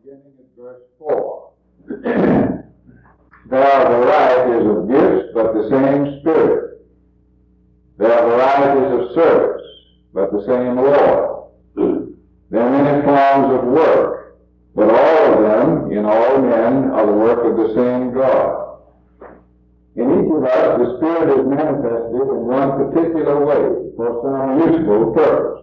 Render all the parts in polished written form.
beginning at verse 4. There are varieties of gifts, but the same Spirit. There are varieties of service, but the same Lord. There are many forms of work, but all of them, in all men, are the work of the same God. In each of us, the Spirit is manifested in one particular way for some useful purpose.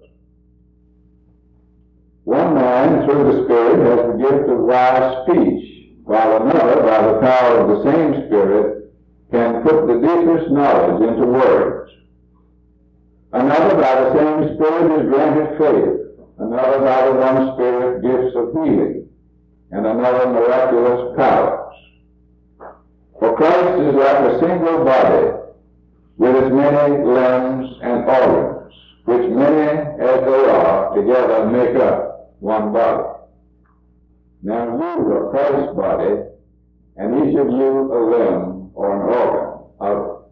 One man, through the Spirit, has the gift of wise speech, while another, by the power of the same Spirit, can put the deepest knowledge into words. Another, by the same Spirit, is granted faith. Another, by the one Spirit, gifts of healing, and another, miraculous powers. For Christ is like a single body, with its many limbs and organs, which many as they are together make up one body. Now you are Christ's body, and each of you a limb or an organ of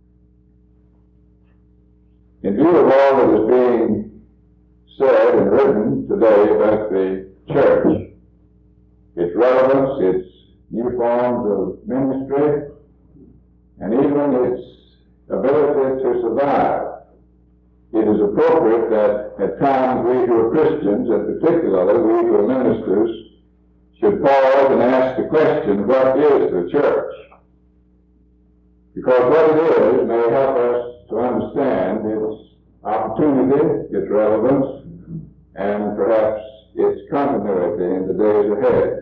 it. In view of all that is being said and written today about the church, its relevance, its new forms of ministry, and even its ability to survive, it is appropriate that at times we who are Christians, and particularly we who are ministers, should pause and ask the question, what is the church? Because what it is may help us to understand its opportunity, its relevance, and perhaps its continuity in the days ahead.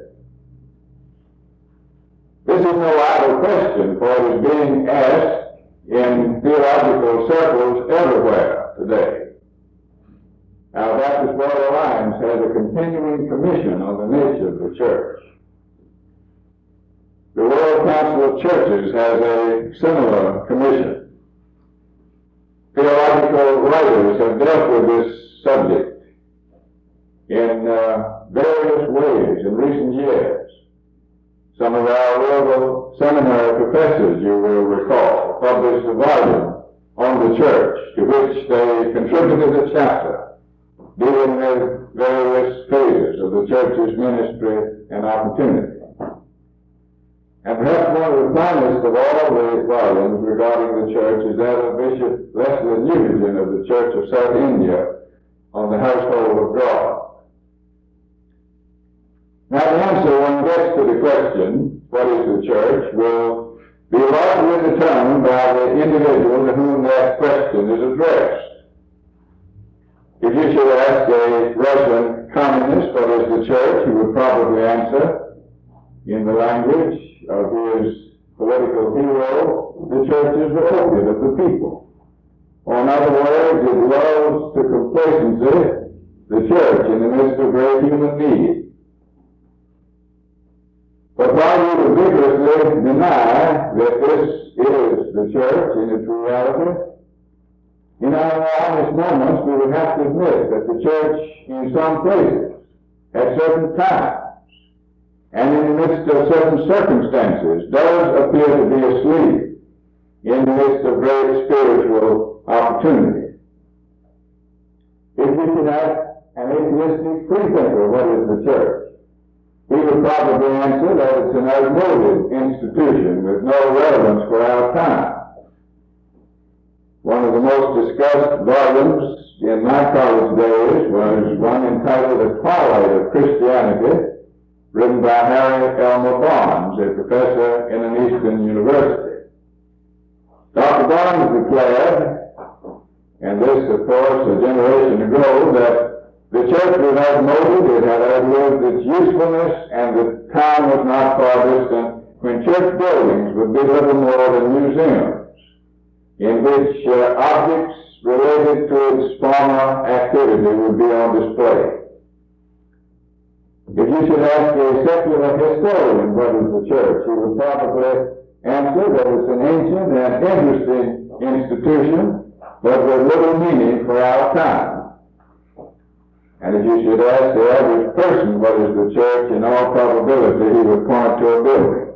This is no idle question, for it is being asked in theological circles everywhere today. Our Baptist World Alliance has a continuing commission on the nature of the church. The World Council of Churches has a similar commission. Theological writers have dealt with this subject in various ways in recent years. Some of our World Seminary professors, you will recall, published a volume on the church, to which they contributed a chapter dealing with various phases of the church's ministry and opportunity. And perhaps one of the finest of all the volumes regarding the church is that of Bishop Leslie Newbigin of the Church of South India on the household of God. Now the answer, when one gets to the question, what is the church, will be largely determined by the individual to whom that question is addressed. If you should ask a Russian communist what is the church, he would probably answer, in the language of his political hero, the church is the opiate of the people. Or in other words, it lulls to complacency the church in the midst of great human need. But while we would vigorously deny that this is the church in its reality, in our honest moments we would have to admit that the church in some places, at certain times, and in the midst of certain circumstances, does appear to be asleep in the midst of great spiritual opportunity. If we could ask an atheistic freethinker what is the church, he would probably answer that it's an outmoded institution with no relevance for our time. One of the most discussed volumes in my college days was one entitled The Twilight of Christianity, written by Harry Elmer Barnes, a professor in an Eastern university. Dr. Barnes declared, and this, of course, a generation ago, that the church was outmoded, it had outlived its usefulness, and the time was not far distant when church buildings would be little more than museums, in which objects related to its former activity would be on display. If you should ask a secular historian what is the church, he would probably answer that it's an ancient and interesting institution, but with little meaning for our time. And if you should ask the average person what is the church, in all probability he would point to a building.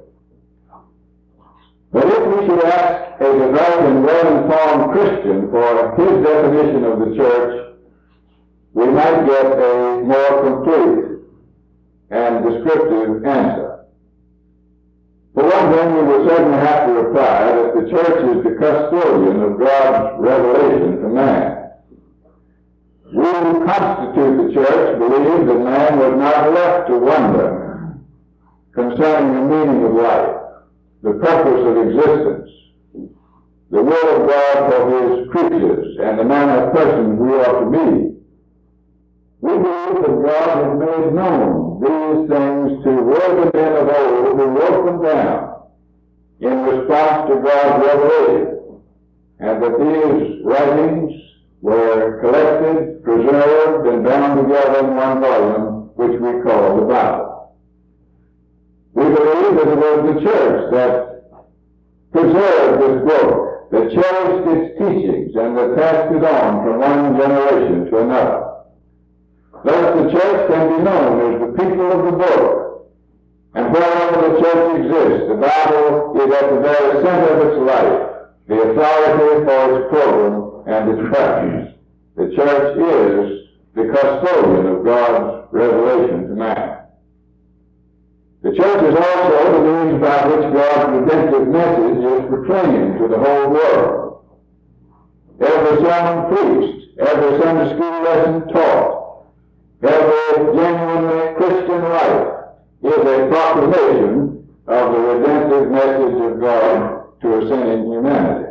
But if we should ask a devout and well-informed Christian for his definition of the church, we might get a more complete and descriptive answer. For one thing, we will certainly have to reply that the church is the custodian of God's revelation to man. We who constitute the church believe that man was not left to wonder concerning the meaning of life, the purpose of existence, the will of God for his creatures, and the manner of persons we ought to be. We believe that God has made known these things to worthy men of old who wrote them down in response to God's revelation, and that these writings were collected, preserved, and bound together in one volume, which we call the Bible. We believe that it was the church that preserved this book, that cherished its teachings, and that passed it on from one generation to another. Thus the church can be known as the people of the book, and wherever the church exists, the Bible is at the very center of its life, the authority for its program and its practice. The church is the custodian of God's revelation to man. The church is also the means by which God's redemptive message is proclaimed to the whole world. Every sermon preached, every Sunday school lesson taught, every genuinely Christian life is a proclamation of the redemptive message of God to a sinning humanity.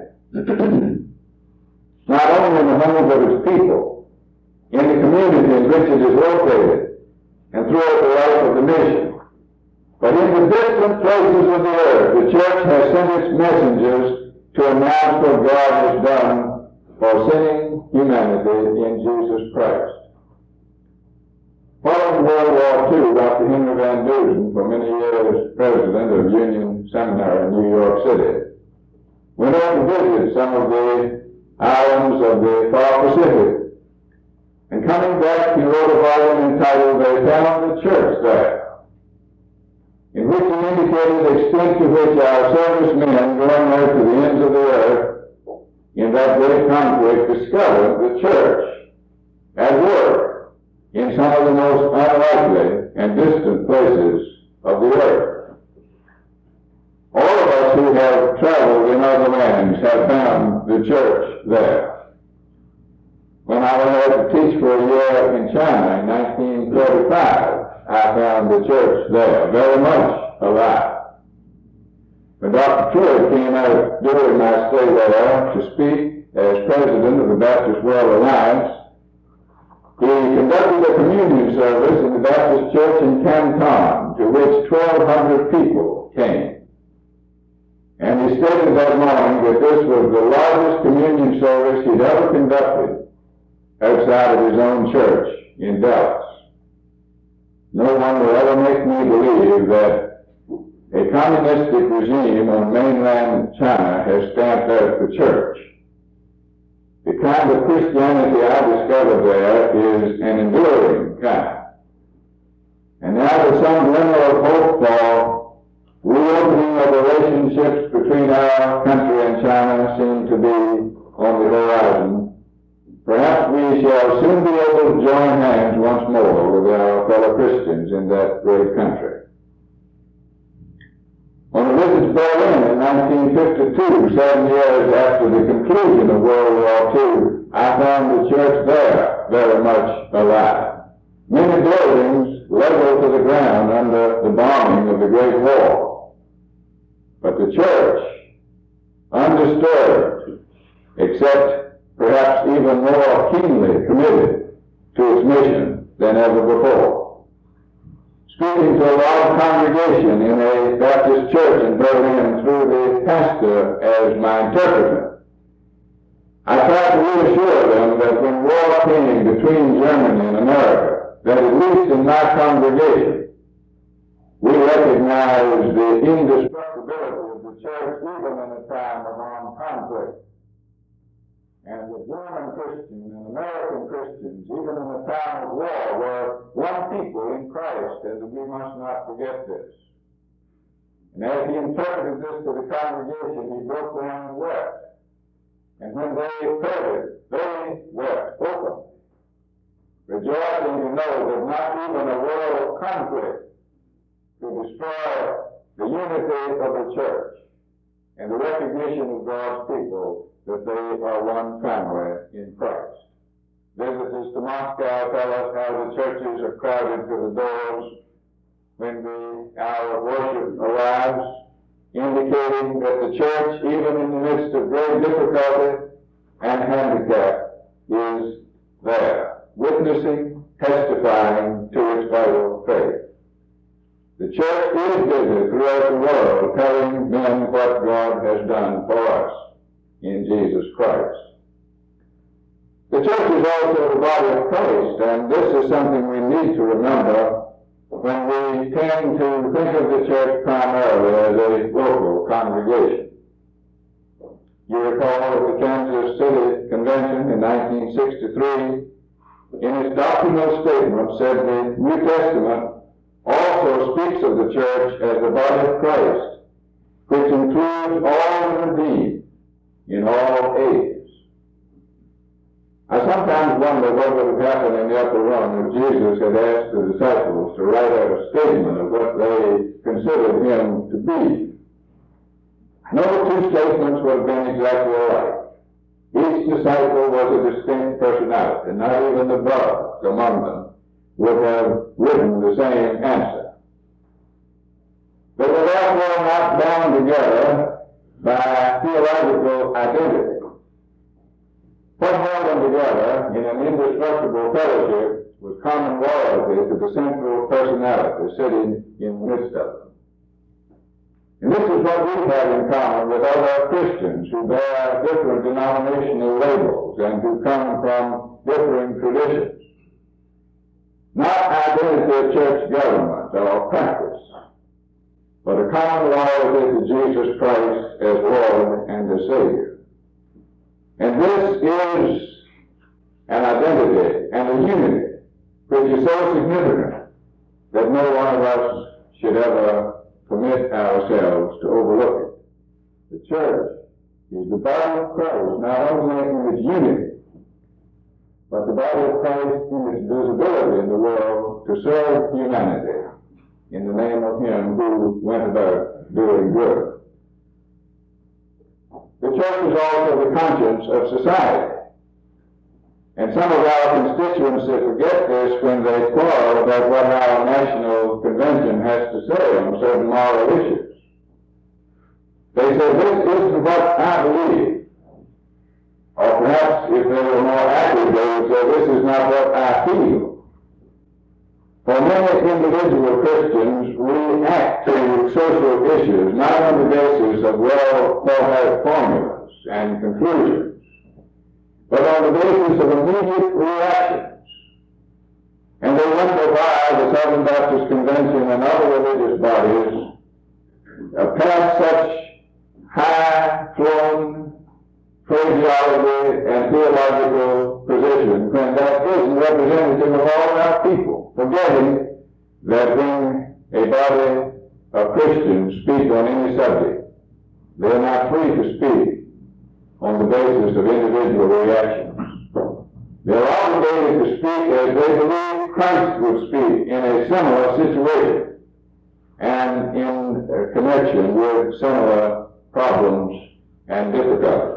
Not only in the homes of its people, in the community in which it is located, and throughout the life of the nation, but in the distant places of the earth, the church has sent its messengers to announce what God has done for sinning humanity in Jesus Christ. Following World War II, Dr. Henry Van Dusen, for many years president of Union Seminary in New York City, went out to visit some of the islands of the far Pacific. And coming back, he wrote a volume entitled, "They Found the Church There," in which he indicated the extent to which our servicemen going there to the ends of the earth in that great conflict discovered the church at work in some of the most unlikely and distant places of the earth. All of us who have traveled in other lands have found the church there. When I went out to teach for a year in China in 1935, I found the church there, very much alive. When Dr. Truett came out during my stay there to speak as president of the Baptist World Alliance, he conducted a communion service in the Baptist Church in Canton, to which 1,200 people came. And he stated that morning that this was the largest communion service he'd ever conducted outside of his own church in Dallas. No one will ever make me believe that a communistic regime on mainland China has stamped out the church. The kind of Christianity I discovered there is an enduring kind. And now there's some glimmer of hope for reopening of relationships between our country and China seem to be on the horizon. Perhaps we shall soon be able to join hands once more with our fellow Christians in that great country. On a visit to Berlin in 1952, 7 years after the conclusion of World War II, I found the church there very much alive. Many buildings leveled to the ground under the bombing of the Great War. But the church, undisturbed, except perhaps even more keenly committed to its mission than ever before. Speaking to a large congregation in a Baptist church in Berlin through the pastor as my interpreter, I tried to reassure them that when war came between Germany and America, that at least in my congregation, we recognize the indestructibility of the church even in a time of armed conflict. And the German Christians and American Christians, even in a time of war, were one people in Christ, and we must not forget this. And as he interpreted this to the congregation, he broke down and wept. And when they heard it, they wept openly, rejoicing to know that not even a world conflict to destroy the unity of the church and the recognition of God's people that they are one family in Christ. Visitors to Moscow tell us how the churches are crowded to the doors when the hour of worship arrives, indicating that the church, even in the midst of great difficulty and handicap, is there, witnessing, testifying to its vital faith. The church is busy throughout the world telling men what God has done for us in Jesus Christ. The church is also the body of Christ, and this is something we need to remember when we tend to think of the church primarily as a local congregation. You recall that the Kansas City Convention in 1963, in its doctrinal statement, said the New Testament also speaks of the church as the body of Christ, which includes all the redeemed in all ages. I sometimes wonder what would have happened in the upper room if Jesus had asked the disciples to write out a statement of what they considered him to be. No two statements would have been exactly alike. Each disciple was a distinct personality, and not even the brothers among them would have written the same answer. They were therefore not bound together by theological identity. What held them together in an indestructible fellowship was common loyalty to the central personality sitting in the midst of them. And this is what we have in common with other Christians who bear different denominational labels and who come from differing traditions. Not identity of church government or practice, but a common loyalty to Jesus Christ as Lord and as Savior. And this is an identity and a unity which is so significant that no one of us should ever permit ourselves to overlook it. The church is the body of Christ, not only in its unity, but the body of Christ in its visibility in the world to serve humanity in the name of Him who went about doing good. The church is also the conscience of society. And some of our constituents forget this when they quarrel about what our national convention has to say on certain moral issues. They say, this isn't what I believe. Or perhaps, if they were more accurate, they would say, this is not what I feel. For many individual Christians, we act to social issues not on the basis of well-thought-out formulas and conclusions, but on the basis of immediate reactions. And they wonder why the Southern Baptist Convention and other religious bodies pass such high-flown phraseology and theological position when that isn't representative of all our people, forgetting that when a body of Christians speak on any subject, they are not free to speak on the basis of individual reactions. They are obligated to speak as they believe Christ would speak in a similar situation and in connection with similar problems and difficulties.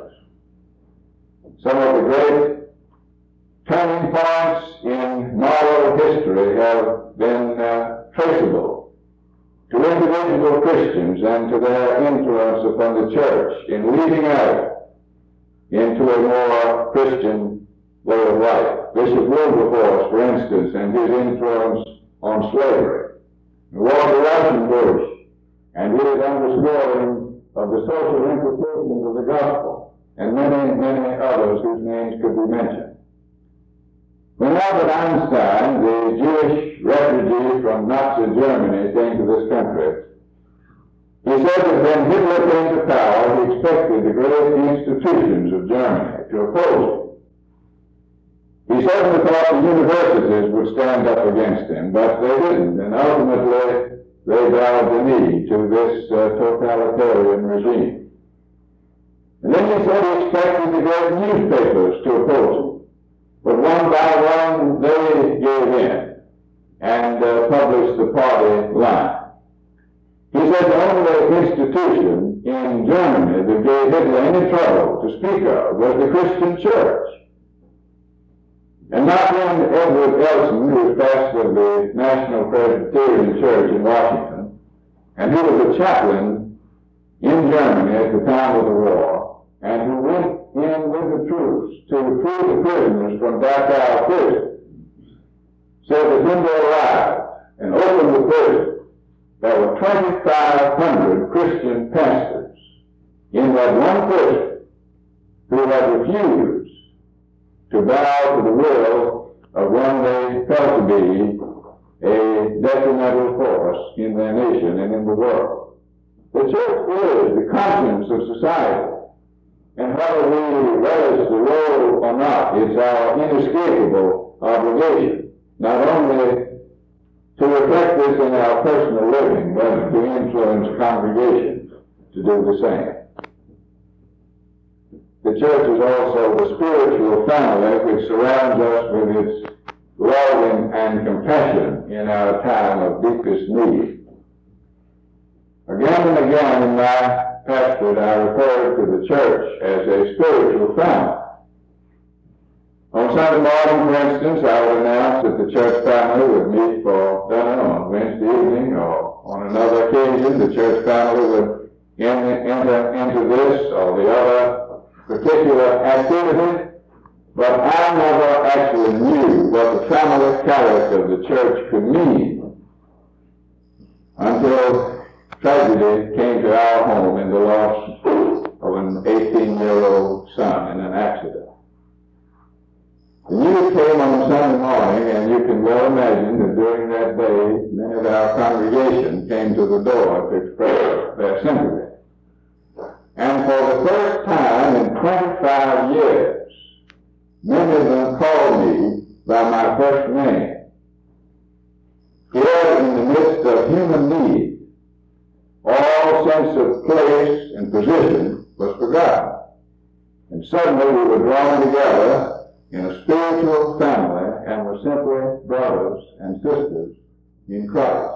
Some of the great turning points in moral history have been traceable to individual Christians and to their influence upon the church in leading out into a more Christian way of life. Bishop Wilberforce, for instance, and his influence on slavery. Walter Rauschenbusch and his underscoring of the social implications of the gospel, and many, many others whose names could be mentioned. When Albert Einstein, the Jewish refugee from Nazi Germany, came to this country, he said that when Hitler came to power, he expected the great institutions of Germany to oppose him. He certainly thought the universities would stand up against him, but they didn't, and ultimately they bowed the knee to this totalitarian regime. And then he said he expected the great newspapers to oppose him. But one by one, they gave in. and published the party line. He said the only institution in Germany that gave Hitler any trouble to speak of was the Christian church. And not when Edward Elson, who was pastor of the National Presbyterian Church in Washington, and who was a chaplain in Germany at the time of the war, and who went in with the troops to free the prisoners from Dachau prison, said that when they arrived and opened the prison, there were 2,500 Christian pastors in that one prison who had refused to bow to the will of one they felt to be a detrimental force in their nation and in the world. The church is the conscience of society, and whether we relish the role or not, it's our inescapable obligation, not only to reflect this in our personal living, but to influence congregations to do the same. The church is also the spiritual family which surrounds us with its love and compassion in our time of deepest need. Again and again in my pastorate, I refer to the church as a spiritual family. On Sunday morning, for instance, I would announce that the church family would meet for dinner on Wednesday evening, or on another occasion, the church family would enter into this or the other particular activity, but I never actually knew what the family character of the church could mean until tragedy came to our home in the loss of an 18-year-old son in an accident. The news came on Sunday morning, and you can well imagine that during that day, many of our congregation came to the door to express their sympathy. And for the first time in 25 years, many of them called me by my first name. Here in the midst of human need, all sense of place and position was forgotten. And suddenly we were drawn together in a spiritual family and were simply brothers and sisters in Christ.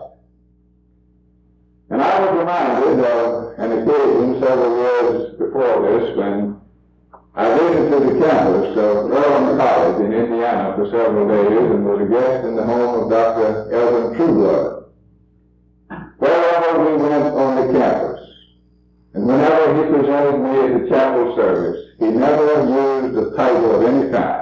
And I was reminded of an occasion several years before this when I visited the campus of Earlham College in Indiana for several days and was a guest in the home of Dr. Elvin Trueblood. Wherever we went on the campus, and whenever he presented me at the chapel service, he never used a title of any kind.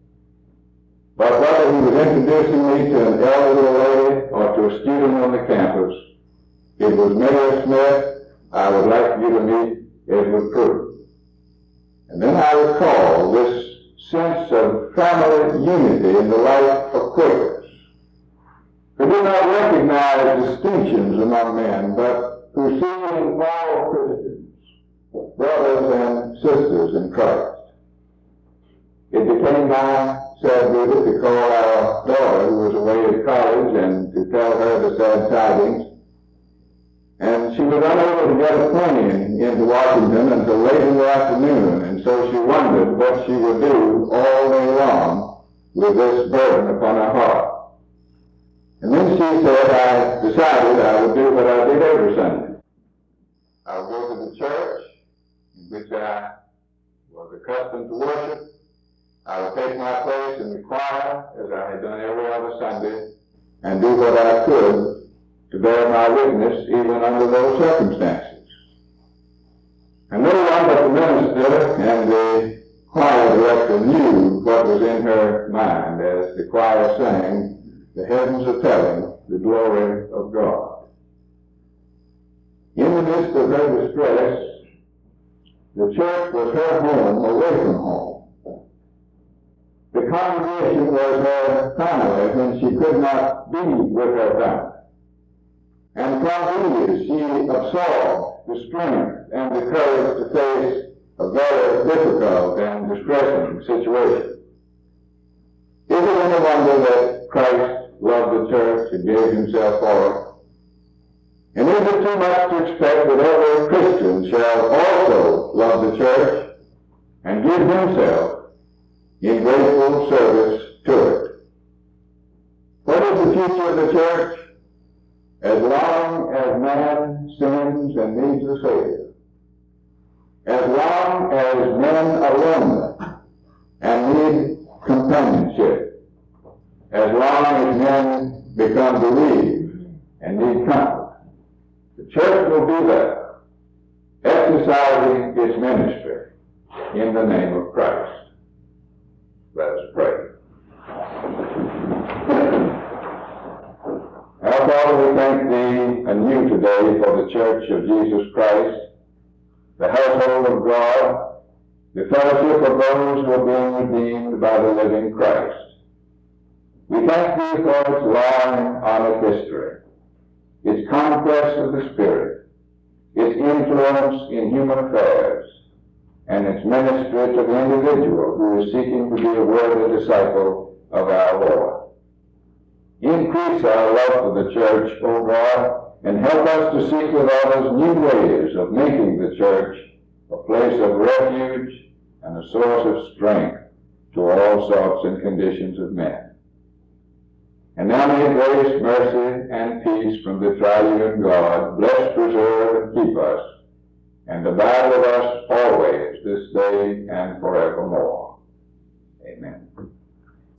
But whether he was introducing me to an elderly lady or to a student on the campus, it was Mayor Smith, I would like you to meet Edward Pruitt. And then I recall this sense of family unity in the life of Quakers, who do not recognize distinctions among men, but who see in all Christians brothers and sisters in Christ. It became my sad duty to call our daughter, who was away at college, and to tell her the sad tidings. And she was unable to get a plane into Washington until late in the afternoon, and so she wondered what she would do all day long with this burden upon her heart. And then she said, I decided I would do what I did every Sunday. I would go to the church in which I was accustomed to worship. I would take my place in the choir, as I had done every other Sunday, and do what I could to bear my witness even under those circumstances. And no one but the minister and the choir director knew what was in her mind as the choir sang, "The heavens are telling the glory of God." In the midst of her distress, the church was her home away from home. The congregation was her family when she could not be with her family. And from these she absorbed the strength and the courage to face a very difficult and distressing situation. Is it any wonder that Christ loved the church and gave himself for it? And is it too much to expect that every Christian shall also love the church and give himself in grateful service to it? What is the future of the church as long as man sins and needs a Savior. As long as men are lonely and need companionship. As long as men become bereaved and need comfort. The church will be there, exercising its ministry in the name of Christ. Let us pray. Our Father, we thank Thee anew today for the Church of Jesus Christ, the household of God, the fellowship of those who are being redeemed by the living Christ. We thank Thee for its long, honored history, its conquest of the Spirit, its influence in human affairs, and its ministry to the individual who is seeking to be a worthy disciple of our Lord. Increase our love for the church, O God, and help us to seek with others new ways of making the church a place of refuge and a source of strength to all sorts and conditions of men. And now may grace, mercy, and peace from the triune God bless, preserve, and keep us, and abide with us always, this day and forevermore. Amen.